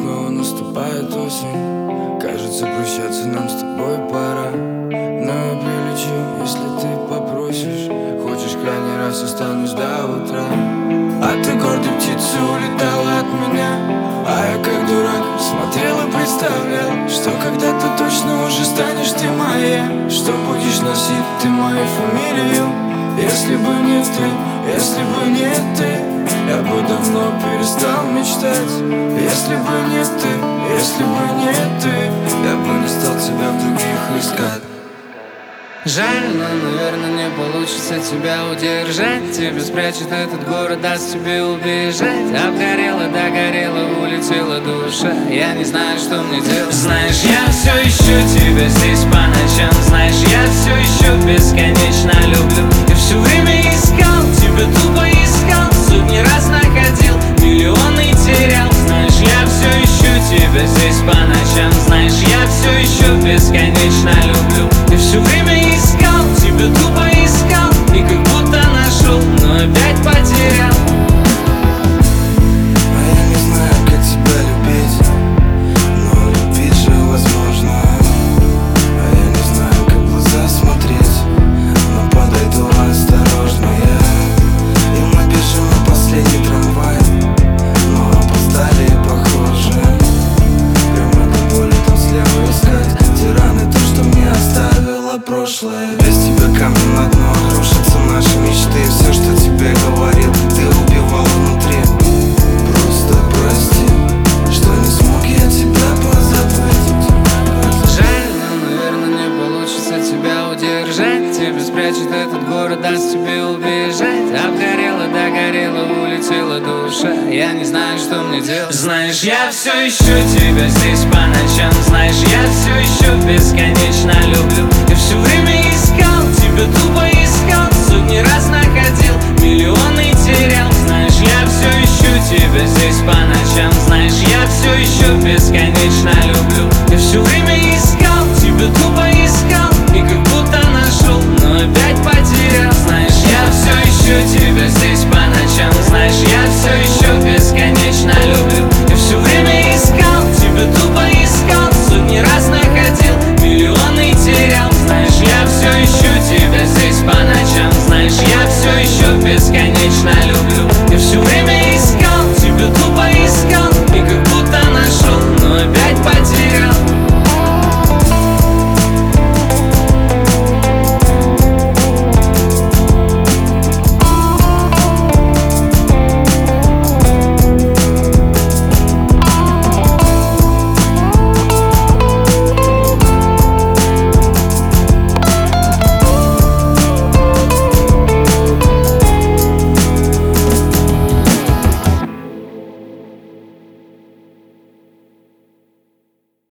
снова наступает осень. Кажется, прощаться нам с тобой пора. Но я прилечу, если ты попросишь. Хочешь, крайний раз останусь до утра. А ты гордой птицей улетала от меня, а я как дурак смотрел и представлял, что когда-то точно уже станешь ты моя, что будешь носить ты мою фамилию. Если бы не ты, если бы не ты, я бы давно перестал мечтать. Если бы не ты, если бы не ты, я бы не стал тебя в других искать. Жаль, но, наверное, не получится тебя удержать. Тебя спрячет этот город, даст тебе убежать. Обгорела, догорела, улетела душа. Я не знаю, что мне делать. Знаешь, я все ищу тебя здесь по ночам. Знаешь, я все еще бесконечно люблю. Я все время искал, тебя тупо искал. Сотни раз находил, миллионы терял. Знаешь, я все ищу тебя здесь по ночам. Знаешь, я все еще бесконечно люблю. Я все время искал, тебя тупо искал. И как будто нашел, но опять потерял. А я не знаю, как тебя любить, но любить же возможно. А я не знаю, как в глаза смотреть, но подойду осторожно я. И мы бежим на последний трамвай, но опоздали похоже. Прямо до боли там слева искать те раны, то, что мне оставило прошлое. Без тебя камни на дно, рушатся наши мечты. Все, что тебе говорил, ты убивал внутри. Просто прости, что не смог я тебя позабыть. Жаль, но, наверное, не получится тебя удержать. Тебя спрячет этот город, даст тебе убежать. Обгорела, догорела, улетела душа. Я не знаю, что мне делать. Знаешь, я все ищу тебя здесь по ночам. Знаешь, я все еще бесконечно люблю. Я все время искал, тебя тупо искал. Сотни раз находил, миллионы терял. Знаешь, я все ищу тебя здесь по ночам. Знаешь, я все еще бесконечно люблю. Я все время искал, тебя тупо искал. И как будто нашел, но опять потерял. Знаешь, я все ищу тебя здесь по ночам. Знаешь, я все еще бесконечно люблю. Я все время искал, тебя тупо искал. Сотни раз находил, миллионы терял. Знаешь, я все ищу тебя здесь по ночам. Знаешь, я все еще бесконечно люблю.